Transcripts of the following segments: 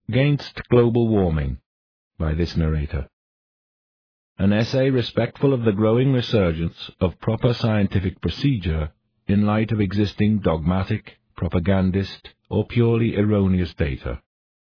Against Global Warming by this narrator. An essay respectful of the growing resurgence of proper scientific procedure in light of existing dogmatic, propagandist, or purely erroneous data.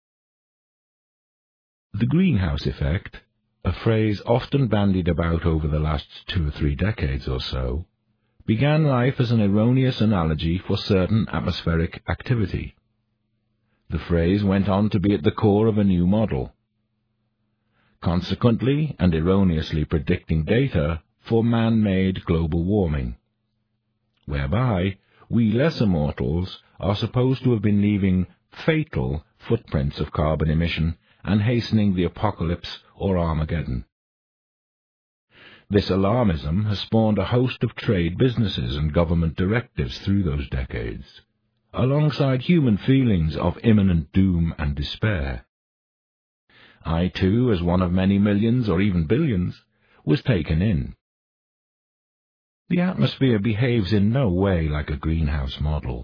The greenhouse effect, a phrase often bandied about over the last 2 or 3 decades or so, began life as an erroneous analogy for certain atmospheric activity. The phrase went on to be at the core of a new model, consequently and erroneously predicting data for man-made global warming, whereby we lesser mortals are supposed to have been leaving fatal footprints of carbon emission and hastening the apocalypse or Armageddon. This alarmism has spawned a host of trade businesses and government directives through those decades, alongside human feelings of imminent doom and despair. I, too, as one of many millions or even billions, was taken in. The atmosphere behaves in no way like a greenhouse model.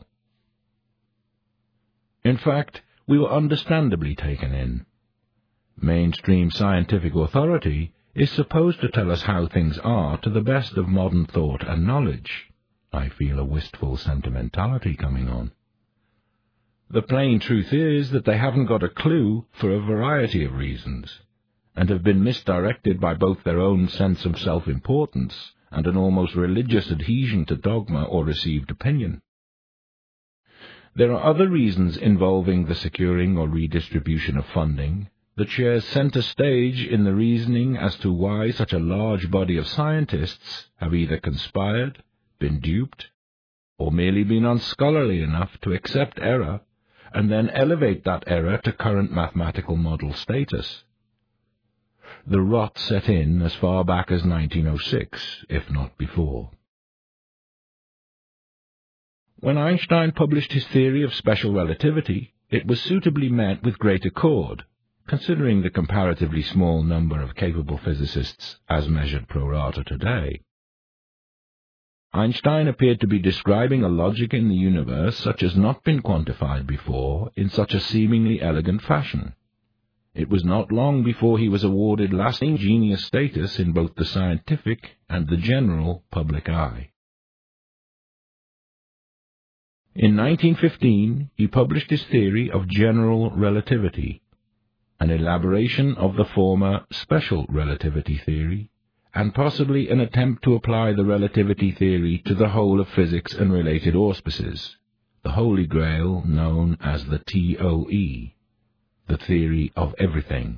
In fact, we were understandably taken in. Mainstream scientific authority is supposed to tell us how things are to the best of modern thought and knowledge. I feel a wistful sentimentality coming on. The plain truth is that they haven't got a clue for a variety of reasons, and have been misdirected by both their own sense of self-importance and an almost religious adhesion to dogma or received opinion. There are other reasons involving the securing or redistribution of funding that shares centre stage in the reasoning as to why such a large body of scientists have either conspired, been duped, or merely been unscholarly enough to accept error and then elevate that error to current mathematical model status. The rot set in as far back as 1906, if not before. When Einstein published his theory of special relativity, it was suitably met with great accord, considering the comparatively small number of capable physicists as measured pro rata today. Einstein appeared to be describing a logic in the universe such as not been quantified before in such a seemingly elegant fashion. It was not long before he was awarded lasting genius status in both the scientific and the general public eye. In 1915, he published his theory of general relativity, an elaboration of the former special relativity theory, and possibly an attempt to apply the relativity theory to the whole of physics and related auspices, the holy grail known as the TOE, the theory of everything.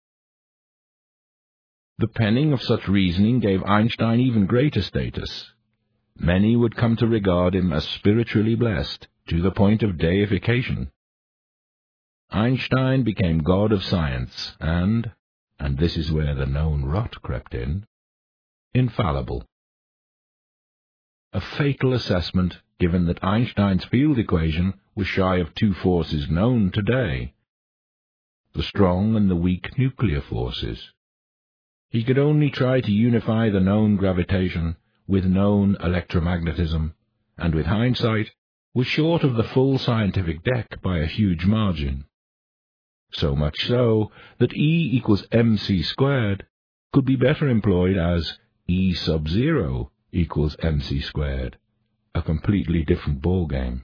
The penning of such reasoning gave Einstein even greater status. Many would come to regard him as spiritually blessed, to the point of deification. Einstein became god of science and this is where the known rot crept in, infallible. A fatal assessment, given that Einstein's field equation was shy of 2 forces known today, the strong and the weak nuclear forces. He could only try to unify the known gravitation with known electromagnetism, and with hindsight was short of the full scientific deck by a huge margin. So much so that E equals mc squared could be better employed as E sub 0 equals mc squared, a completely different ballgame.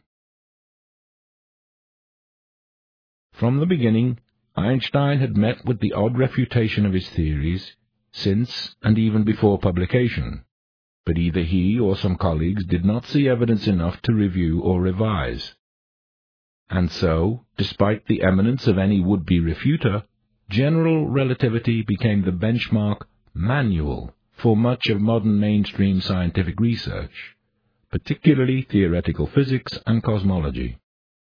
From the beginning, Einstein had met with the odd refutation of his theories since and even before publication, but either he or some colleagues did not see evidence enough to review or revise. And so, despite the eminence of any would-be refuter, general relativity became the benchmark manual for much of modern mainstream scientific research, particularly theoretical physics and cosmology.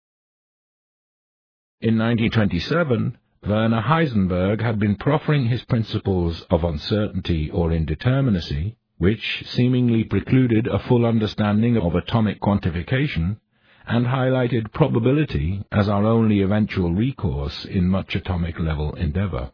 In 1927, Werner Heisenberg had been proffering his principles of uncertainty or indeterminacy, which seemingly precluded a full understanding of atomic quantification, and highlighted probability as our only eventual recourse in much atomic-level endeavor.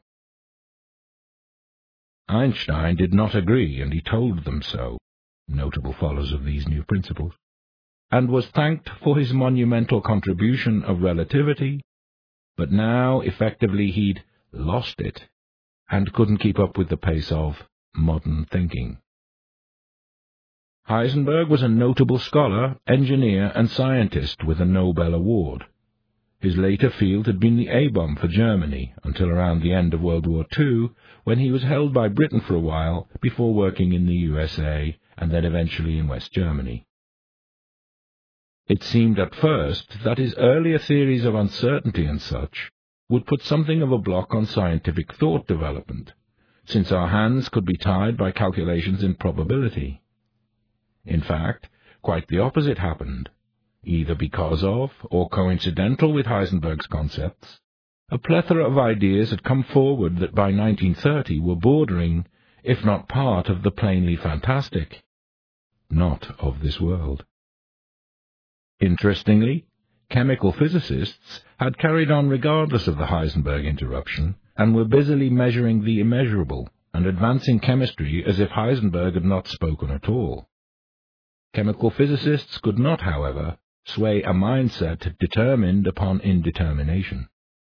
Einstein did not agree, and he told them so, notable followers of these new principles, and was thanked for his monumental contribution of relativity but now effectively he'd lost it and couldn't keep up with the pace of modern thinking. Heisenberg was a notable scholar, engineer, and scientist with a Nobel Award. His later field had been the A-bomb for Germany until around the end of World War II, when he was held by Britain for a while before working in the USA and then eventually in West Germany. It seemed at first that his earlier theories of uncertainty and such would put something of a block on scientific thought development, since our hands could be tied by calculations in probability. In fact, quite the opposite happened. Either because of, or coincidental with Heisenberg's concepts, a plethora of ideas had come forward that by 1930 were bordering, if not part of the plainly fantastic, not of this world. Interestingly, chemical physicists had carried on regardless of the Heisenberg interruption, and were busily measuring the immeasurable and advancing chemistry as if Heisenberg had not spoken at all. Chemical physicists could not, however, sway a mindset determined upon indetermination.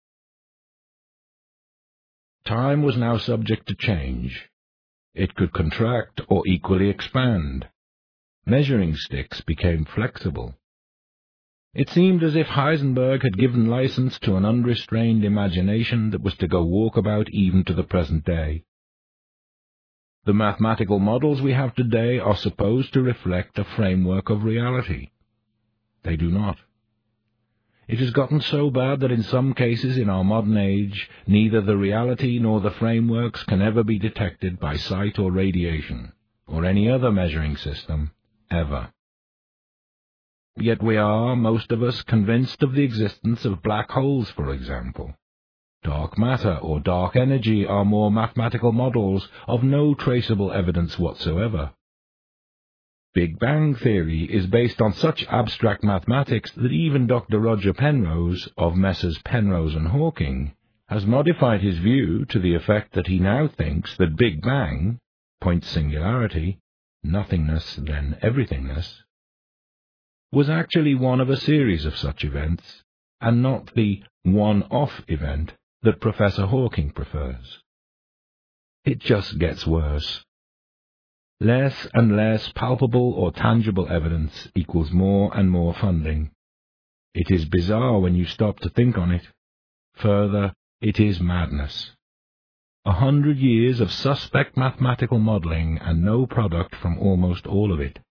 Time was now subject to change. It could contract or equally expand. Measuring sticks became flexible. It seemed as if Heisenberg had given license to an unrestrained imagination that was to go walkabout even to the present day. The mathematical models we have today are supposed to reflect a framework of reality. They do not. It has gotten so bad that in some cases in our modern age, neither the reality nor the frameworks can ever be detected by sight or radiation, or any other measuring system, ever. Yet we are, most of us, convinced of the existence of black holes, for example. Dark matter or dark energy are more mathematical models of no traceable evidence whatsoever. Big Bang theory is based on such abstract mathematics that even Dr. Roger Penrose, of Messrs. Penrose and Hawking, has modified his view to the effect that he now thinks that Big Bang, point singularity, nothingness then everythingness, was actually one of a series of such events, and not the one-off event that Professor Hawking prefers. It just gets worse. Less and less palpable or tangible evidence equals more and more funding. It is bizarre when you stop to think on it. Further, it is madness. 100 years of suspect mathematical modelling and no product from almost all of it.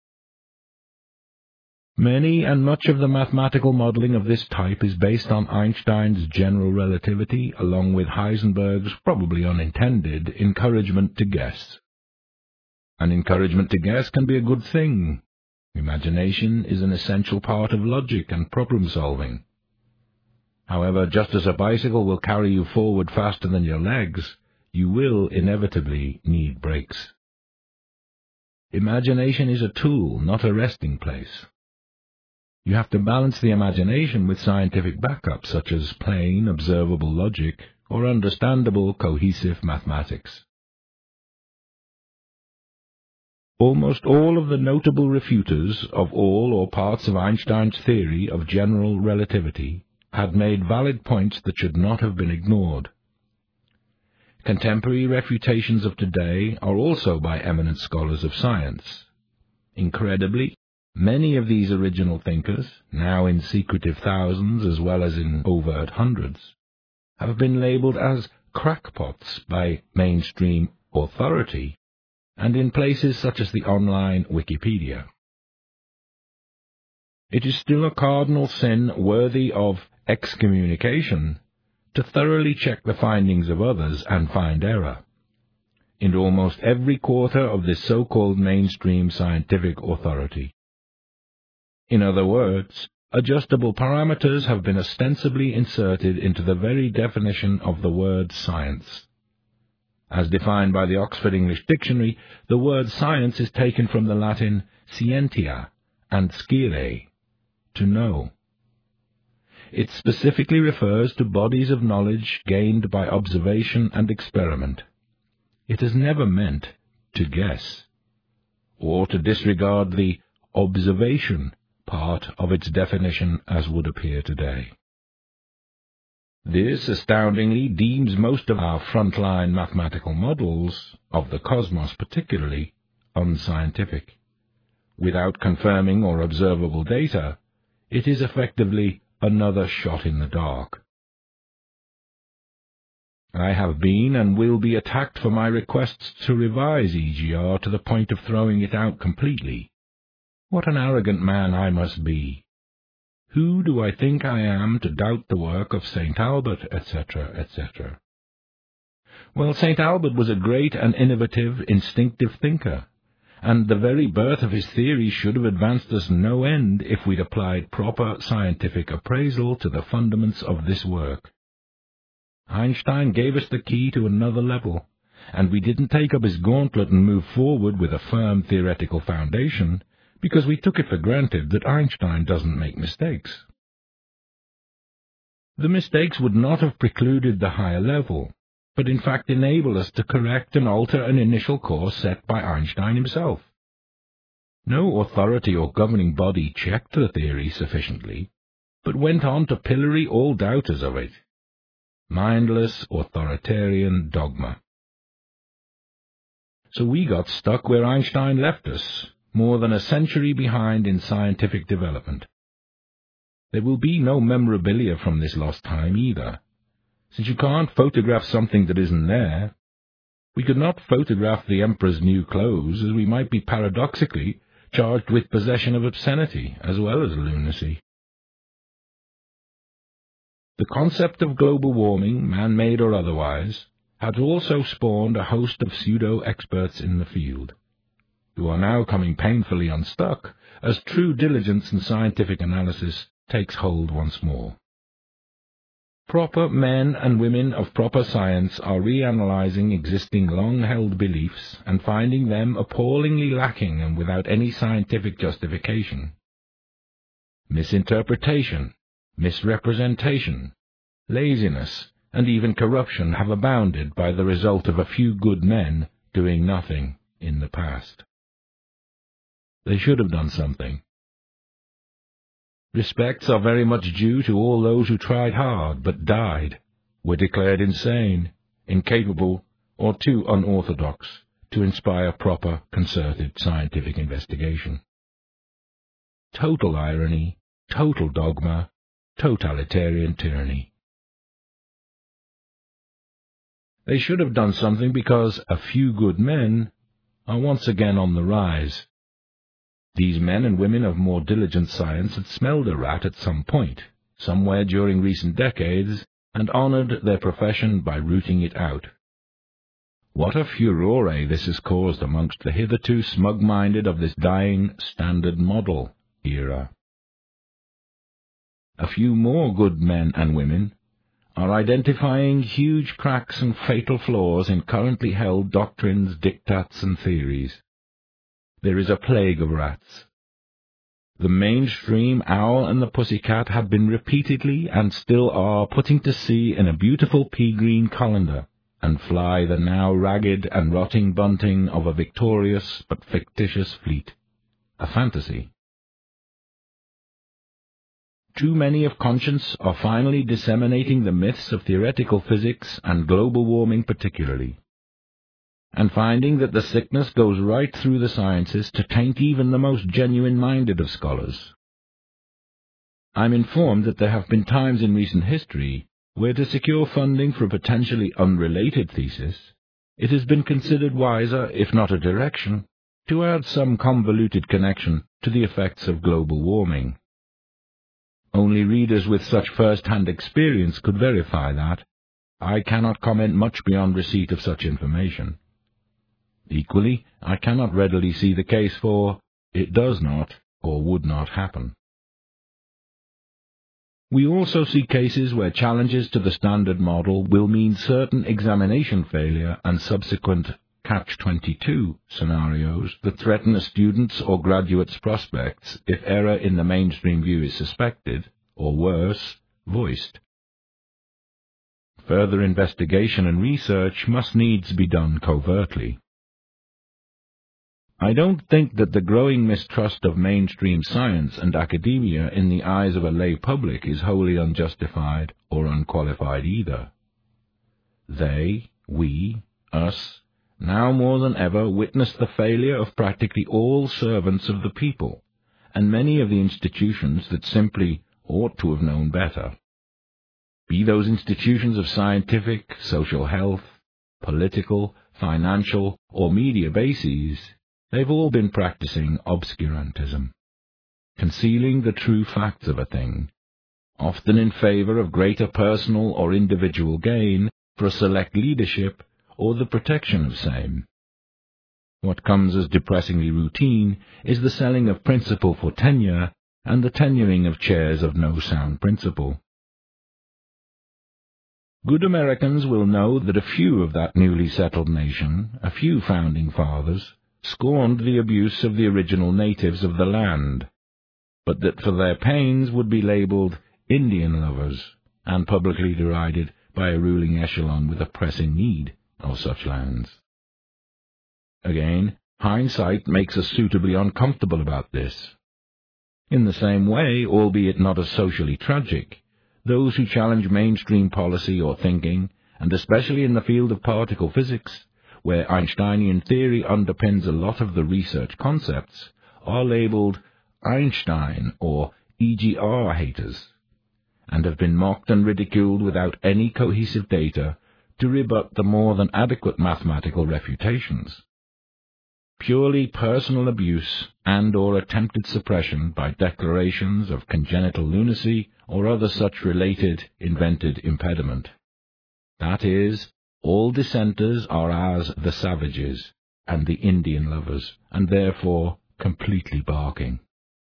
Many and much of the mathematical modelling of this type is based on Einstein's general relativity along with Heisenberg's probably unintended encouragement to guess. An encouragement to guess can be a good thing. Imagination is an essential part of logic and problem-solving. However, just as a bicycle will carry you forward faster than your legs, you will inevitably need brakes. Imagination is a tool, not a resting place. You have to balance the imagination with scientific backup, such as plain, observable logic or understandable, cohesive mathematics. Almost all of the notable refuters of all or parts of Einstein's theory of general relativity had made valid points that should not have been ignored. Contemporary refutations of today are also by eminent scholars of science. Incredibly, many of these original thinkers, now in secretive thousands as well as in overt hundreds, have been labelled as crackpots by mainstream authority and in places such as the online Wikipedia. It is still a cardinal sin worthy of excommunication to thoroughly check the findings of others and find error. In almost every quarter of this so-called mainstream scientific authority. In other words, adjustable parameters have been ostensibly inserted into the very definition of the word science. As defined by the Oxford English Dictionary, the word science is taken from the Latin scientia and scire, to know. It specifically refers to bodies of knowledge gained by observation and experiment. It has never meant to guess, or to disregard the observation part of its definition as would appear today. This astoundingly deems most of our frontline mathematical models, of the cosmos particularly, unscientific. Without confirming or observable data, it is effectively another shot in the dark. I have been and will be attacked for my requests to revise EGR to the point of throwing it out completely. What an arrogant man I must be! Who do I think I am to doubt the work of St. Albert, etc., etc.? Well, St. Albert was a great and innovative, instinctive thinker, and the very birth of his theory should have advanced us no end if we'd applied proper scientific appraisal to the fundaments of this work. Einstein gave us the key to another level, and we didn't take up his gauntlet and move forward with a firm theoretical foundation, because we took it for granted that Einstein doesn't make mistakes. The mistakes would not have precluded the higher level, but in fact enable us to correct and alter an initial course set by Einstein himself. No authority or governing body checked the theory sufficiently, but went on to pillory all doubters of it. Mindless authoritarian dogma. So we got stuck where Einstein left us, more than a century behind in scientific development. There will be no memorabilia from this lost time either, since you can't photograph something that isn't there. We could not photograph the Emperor's new clothes, as we might be paradoxically charged with possession of obscenity as well as lunacy. The concept of global warming, man-made or otherwise, had also spawned a host of pseudo-experts in the field, who are now coming painfully unstuck as true diligence and scientific analysis takes hold once more. Proper men and women of proper science are reanalyzing existing long-held beliefs and finding them appallingly lacking and without any scientific justification. Misinterpretation, misrepresentation, laziness, and even corruption have abounded by the result of a few good men doing nothing in the past. They should have done something. Respects are very much due to all those who tried hard but died, were declared insane, incapable, or too unorthodox to inspire proper, concerted scientific investigation. Total irony, total dogma, totalitarian tyranny. They should have done something because a few good men are once again on the rise. These men and women of more diligent science had smelled a rat at some point, somewhere during recent decades, and honored their profession by rooting it out. What a furore this has caused amongst the hitherto smug-minded of this dying Standard Model era. A few more good men and women are identifying huge cracks and fatal flaws in currently held doctrines, diktats, and theories. There is a plague of rats. The mainstream owl and the pussycat have been repeatedly and still are putting to sea in a beautiful pea-green colander, and fly the now ragged and rotting bunting of a victorious but fictitious fleet. A fantasy. Too many of conscience are finally disseminating the myths of theoretical physics and global warming particularly, and finding that the sickness goes right through the sciences to taint even the most genuine-minded of scholars. I'm informed that there have been times in recent history where to secure funding for a potentially unrelated thesis, it has been considered wiser, if not a direction, to add some convoluted connection to the effects of global warming. Only readers with such first-hand experience could verify that. I cannot comment much beyond receipt of such information. Equally, I cannot readily see the case for it does not or would not happen. We also see cases where challenges to the Standard Model will mean certain examination failure and subsequent Catch-22 scenarios that threaten a student's or graduate's prospects if error in the mainstream view is suspected, or worse, voiced. Further investigation and research must needs be done covertly. I don't think that the growing mistrust of mainstream science and academia in the eyes of a lay public is wholly unjustified or unqualified either. They, we, us, now more than ever witness the failure of practically all servants of the people, and many of the institutions that simply ought to have known better. Be those institutions of scientific, social health, political, financial, or media bases, they've all been practicing obscurantism, concealing the true facts of a thing, often in favor of greater personal or individual gain for a select leadership or the protection of same. What comes as depressingly routine is the selling of principle for tenure and the tenuring of chairs of no sound principle. Good Americans will know that a few of that newly settled nation, a few founding fathers, scorned the abuse of the original natives of the land, but that for their pains would be labelled Indian lovers and publicly derided by a ruling echelon with a pressing need of such lands. Again, hindsight makes us suitably uncomfortable about this. In the same way, albeit not as socially tragic, those who challenge mainstream policy or thinking, and especially in the field of particle physics, where Einsteinian theory underpins a lot of the research concepts, are labelled Einstein or EGR haters, and have been mocked and ridiculed without any cohesive data to rebut the more than adequate mathematical refutations. Purely personal abuse and or attempted suppression by declarations of congenital lunacy or other such related invented impediment. That is, all dissenters are as the savages and the Indian lovers, and therefore completely barking.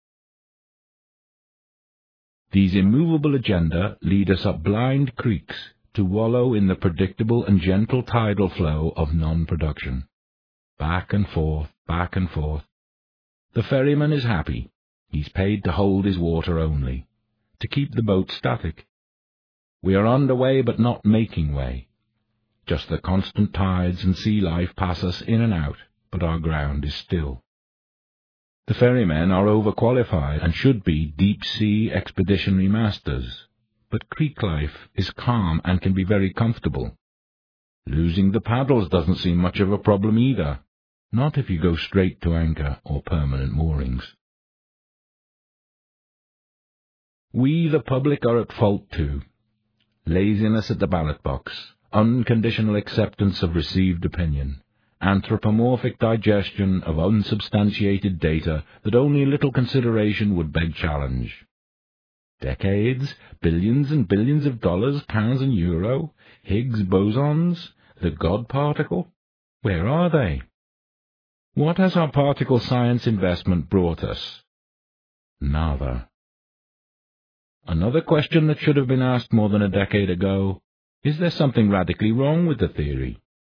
These immovable agenda lead us up blind creeks to wallow in the predictable and gentle tidal flow of non-production. Back and forth, back and forth. The ferryman is happy. He's paid to hold his water only, to keep the boat static. We are under way but not making way. Just the constant tides and sea life pass us in and out, but our ground is still. The ferrymen are overqualified and should be deep-sea expeditionary masters, but creek life is calm and can be very comfortable. Losing the paddles doesn't seem much of a problem either, not if you go straight to anchor or permanent moorings. We, the public, are at fault too. Laziness at the ballot box, unconditional acceptance of received opinion, anthropomorphic digestion of unsubstantiated data that only little consideration would beg challenge. Decades, billions and billions of dollars, pounds and euro, Higgs bosons, the God particle, where are they? What has our particle science investment brought us? Nada. Another question that should have been asked more than a decade ago, is there something radically wrong with the theory?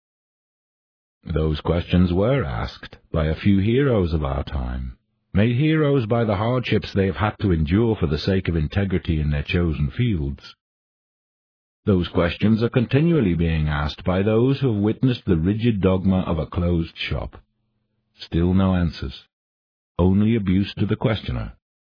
Those questions were asked by a few heroes of our time, made heroes by the hardships they have had to endure for the sake of integrity in their chosen fields. Those questions are continually being asked by those who have witnessed the rigid dogma of a closed shop. Still no answers, only abuse to the questioner.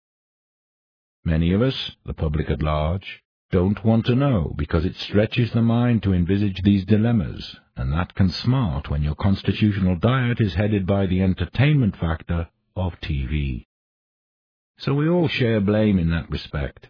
Many of us, the public at large, don't want to know because it stretches the mind to envisage these dilemmas, and that can smart when your constitutional diet is headed by the entertainment factor of TV. So we all share blame in that respect.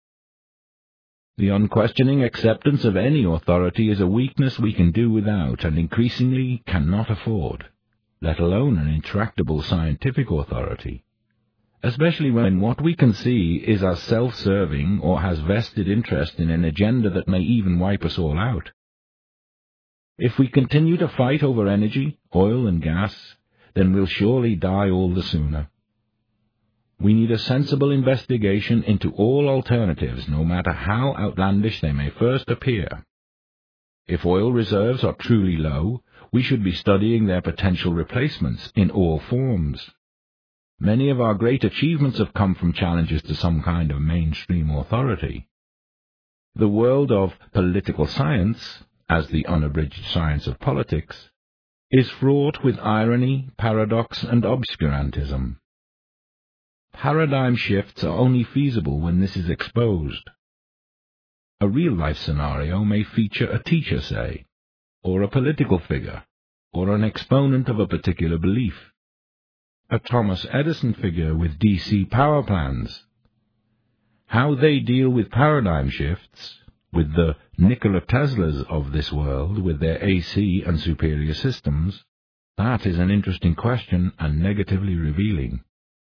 The unquestioning acceptance of any authority is a weakness we can do without and increasingly cannot afford, let alone an intractable scientific authority, especially when what we can see is as self-serving or has vested interest in an agenda that may even wipe us all out. If we continue to fight over energy, oil and gas, then we'll surely die all the sooner. We need a sensible investigation into all alternatives, no matter how outlandish they may first appear. If oil reserves are truly low, we should be studying their potential replacements in all forms. Many of our great achievements have come from challenges to some kind of mainstream authority. The world of political science, as the unabridged science of politics, is fraught with irony, paradox, and obscurantism. Paradigm shifts are only feasible when this is exposed. A real-life scenario may feature a teacher, say, or a political figure, or an exponent of a particular belief. A Thomas Edison figure with DC power plans. How they deal with paradigm shifts, with the Nikola Teslas of this world with their AC and superior systems, that is an interesting question and negatively revealing.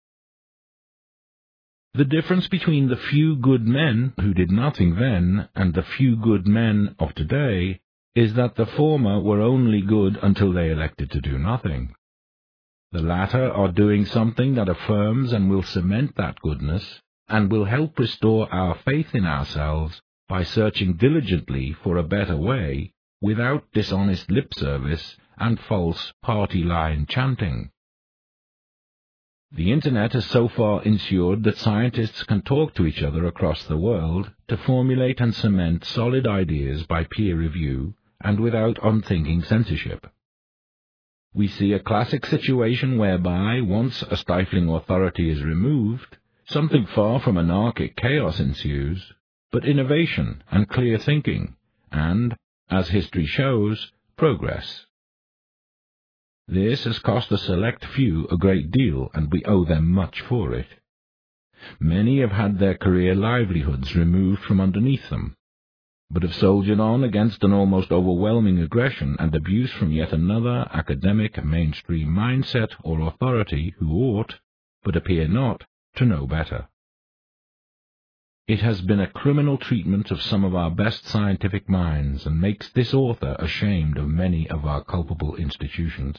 The difference between the few good men who did nothing then and the few good men of today is that the former were only good until they elected to do nothing. The latter are doing something that affirms and will cement that goodness and will help restore our faith in ourselves by searching diligently for a better way without dishonest lip service and false party line chanting. The Internet has so far ensured that scientists can talk to each other across the world to formulate and cement solid ideas by peer review and without unthinking censorship. We see a classic situation whereby, once a stifling authority is removed, something far from anarchic chaos ensues, but innovation and clear thinking, and, as history shows, progress. This has cost a select few a great deal, and we owe them much for it. Many have had their career livelihoods removed from underneath them, but have soldiered on against an almost overwhelming aggression and abuse from yet another academic mainstream mindset or authority who ought, but appear not, to know better. It has been a criminal treatment of some of our best scientific minds and makes this author ashamed of many of our culpable institutions.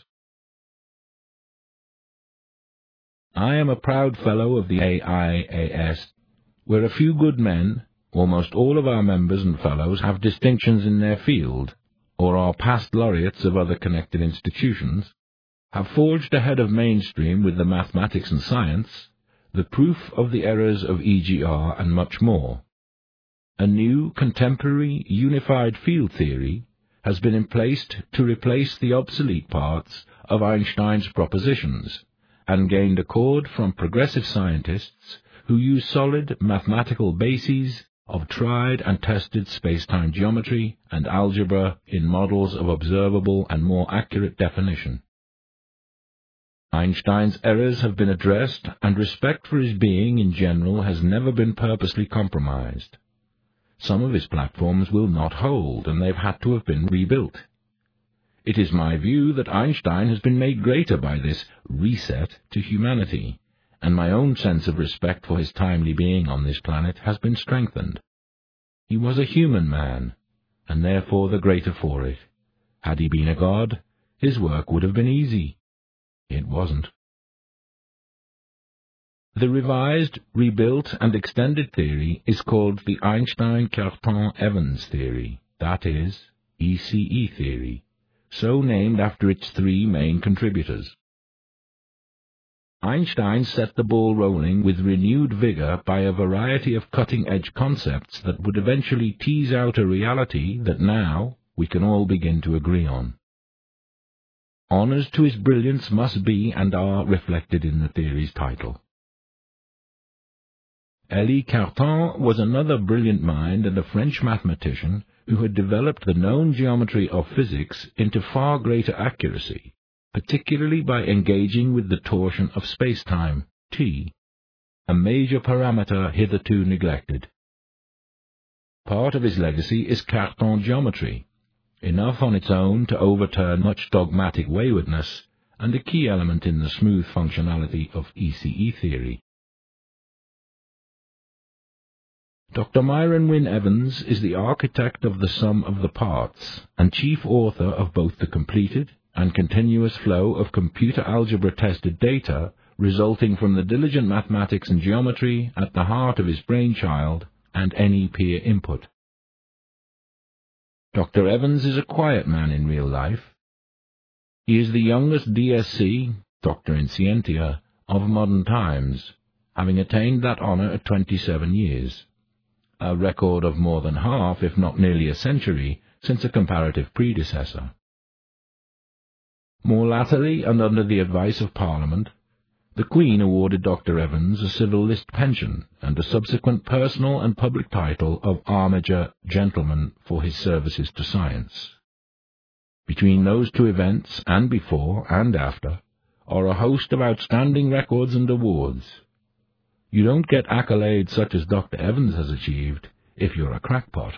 I am a proud fellow of the AIAS, where a few good men, almost all of our members and fellows, have distinctions in their field, or are past laureates of other connected institutions, have forged ahead of mainstream with the mathematics and science, the proof of the errors of EGR, and much more. A new, contemporary, unified field theory has been emplaced to replace the obsolete parts of Einstein's propositions, and gained accord from progressive scientists who use solid mathematical bases of tried and tested space-time geometry and algebra in models of observable and more accurate definition. Einstein's errors have been addressed, and respect for his being in general has never been purposely compromised. Some of his platforms will not hold, and they've had to have been rebuilt. It is my view that Einstein has been made greater by this reset to humanity, and my own sense of respect for his timely being on this planet has been strengthened. He was a human man, and therefore the greater for it. Had he been a god, his work would have been easy. It wasn't. The revised, rebuilt, and extended theory is called the Einstein-Cartan-Evans theory, that is, ECE theory, so named after its three main contributors. Einstein set the ball rolling with renewed vigor by a variety of cutting-edge concepts that would eventually tease out a reality that now we can all begin to agree on. Honours to his brilliance must be and are reflected in the theory's title. Élie Cartan was another brilliant mind and a French mathematician who had developed the known geometry of physics into far greater accuracy, particularly by engaging with the torsion of space-time, t, a major parameter hitherto neglected. Part of his legacy is Cartan geometry, enough on its own to overturn much dogmatic waywardness, and a key element in the smooth functionality of ECE theory. Dr. Myron Wynne Evans is the architect of the sum of the parts, and chief author of both the completed and continuous flow of computer algebra-tested data resulting from the diligent mathematics and geometry at the heart of his brainchild and any peer input. Dr. Evans is a quiet man in real life. He is the youngest DSc, Doctor in Scientia, of modern times, having attained that honour at 27 years. A record of more than half, if not nearly a century, since a comparative predecessor. More latterly, and under the advice of Parliament, the Queen awarded Dr. Evans a civil list pension and a subsequent personal and public title of Armiger Gentleman for his services to science. Between those two events, and before and after, are a host of outstanding records and awards. You don't get accolades such as Dr. Evans has achieved if you're a crackpot.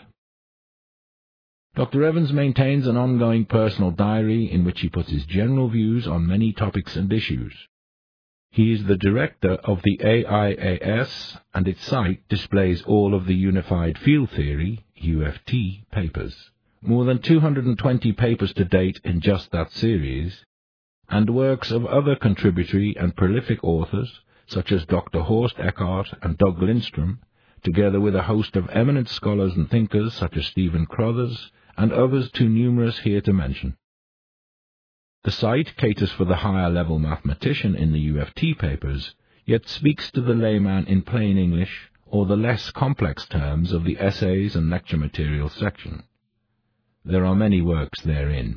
Dr. Evans maintains an ongoing personal diary in which he puts his general views on many topics and issues. He is the director of the AIAS, and its site displays all of the Unified Field Theory, UFT, papers. More than 220 papers to date in just that series, and works of other contributory and prolific authors, such as Dr. Horst Eckart and Doug Lindstrom, together with a host of eminent scholars and thinkers such as Stephen Crothers, and others too numerous here to mention. The site caters for the higher-level mathematician in the UFT papers, yet speaks to the layman in plain English or the less complex terms of the essays and lecture materials section. There are many works therein.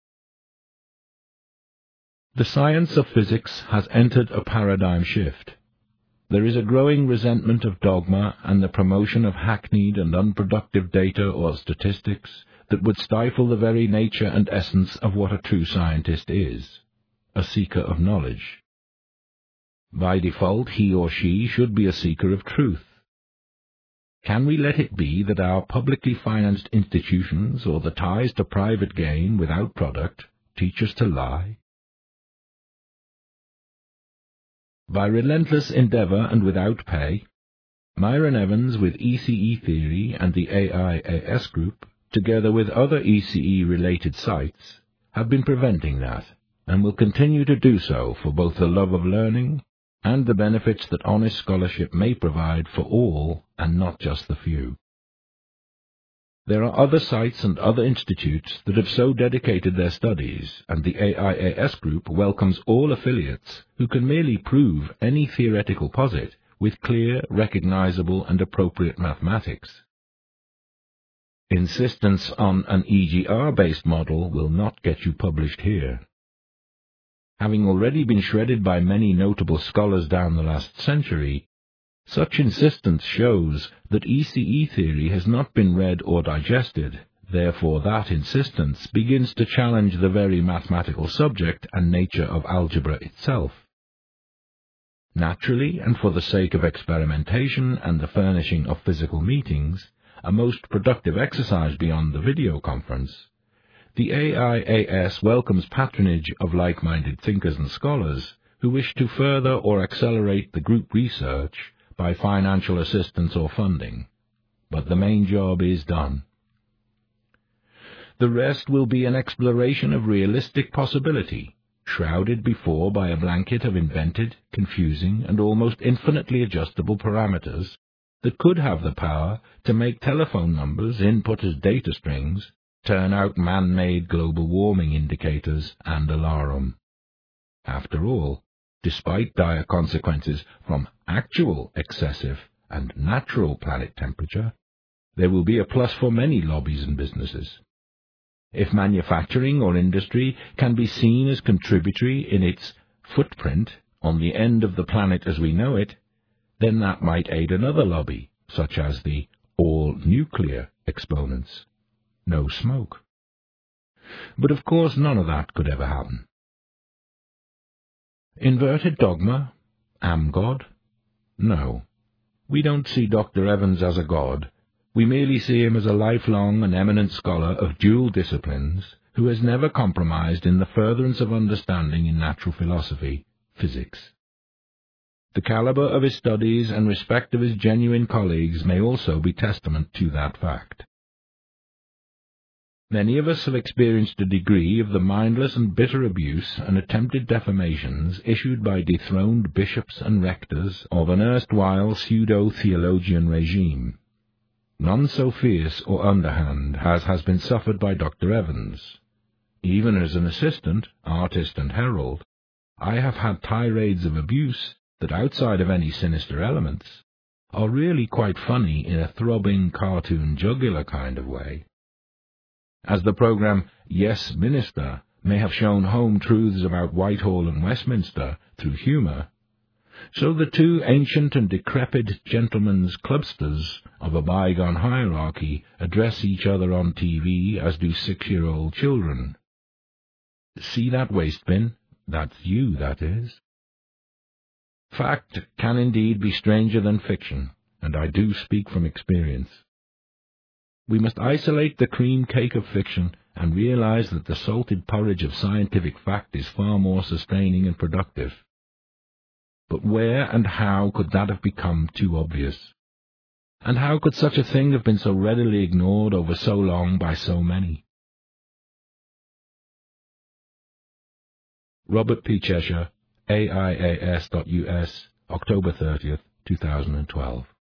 The science of physics has entered a paradigm shift. There is a growing resentment of dogma and the promotion of hackneyed and unproductive data or statistics that would stifle the very nature and essence of what a true scientist is, a seeker of knowledge. By default, he or she should be a seeker of truth. Can we let it be that our publicly financed institutions or the ties to private gain without product teach us to lie? By relentless endeavour and without pay, Myron Evans with ECE Theory and the AIAS Group, together with other ECE-related sites, have been preventing that, and will continue to do so for both the love of learning and the benefits that honest scholarship may provide for all and not just the few. There are other sites and other institutes that have so dedicated their studies, and the AIAS Group welcomes all affiliates who can merely prove any theoretical posit with clear, recognizable and appropriate mathematics. Insistence on an EGR-based model will not get you published here. Having already been shredded by many notable scholars down the last century, such insistence shows that ECE theory has not been read or digested, therefore that insistence begins to challenge the very mathematical subject and nature of algebra itself. Naturally, and for the sake of experimentation and the furnishing of physical meetings, a most productive exercise beyond the video conference, the AIAS welcomes patronage of like-minded thinkers and scholars who wish to further or accelerate the group research by financial assistance or funding, but the main job is done. The rest will be an exploration of realistic possibility, shrouded before by a blanket of invented, confusing, and almost infinitely adjustable parameters that could have the power to make telephone numbers input as data strings turn out man-made global warming indicators and alarum. After all, despite dire consequences from actual excessive and natural planet temperature, there will be a plus for many lobbies and businesses. If manufacturing or industry can be seen as contributory in its footprint on the end of the planet as we know it, then that might aid another lobby, such as the all-nuclear exponents. No smoke. But of course none of that could ever happen. Inverted dogma? Am God? No. We don't see Dr. Evans as a god. We merely see him as a lifelong and eminent scholar of dual disciplines who has never compromised in the furtherance of understanding in natural philosophy, physics. The caliber of his studies and respect of his genuine colleagues may also be testament to that fact. Many of us have experienced a degree of the mindless and bitter abuse and attempted defamations issued by dethroned bishops and rectors of an erstwhile pseudo-theologian regime. None so fierce or underhand has been suffered by Dr. Evans. Even as an assistant, artist and herald, I have had tirades of abuse that, outside of any sinister elements, are really quite funny in a throbbing cartoon jugular kind of way. As the program Yes, Minister may have shown home truths about Whitehall and Westminster through humour, so the two ancient and decrepit gentlemen's clubsters of a bygone hierarchy address each other on TV as do 6-year-old children. See that waste bin? That's you, that is. Fact can indeed be stranger than fiction, and I do speak from experience. We must isolate the cream cake of fiction and realize that the salted porridge of scientific fact is far more sustaining and productive. But where and how could that have become too obvious? And how could such a thing have been so readily ignored over so long by so many? Robert P. Cheshire, AIAS.US, October 30th, 2012.